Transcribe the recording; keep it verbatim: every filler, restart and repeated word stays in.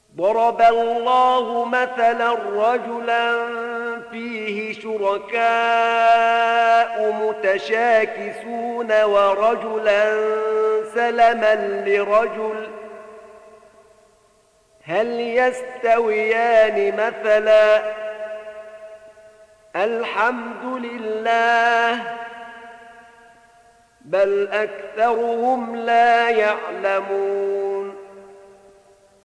ضرب الله مثلا رجلا فيه شركاء متشاكسون ورجلا سلما لرجل هل يستويان مثلا الحمد لله بل أكثرهم لا يعلمون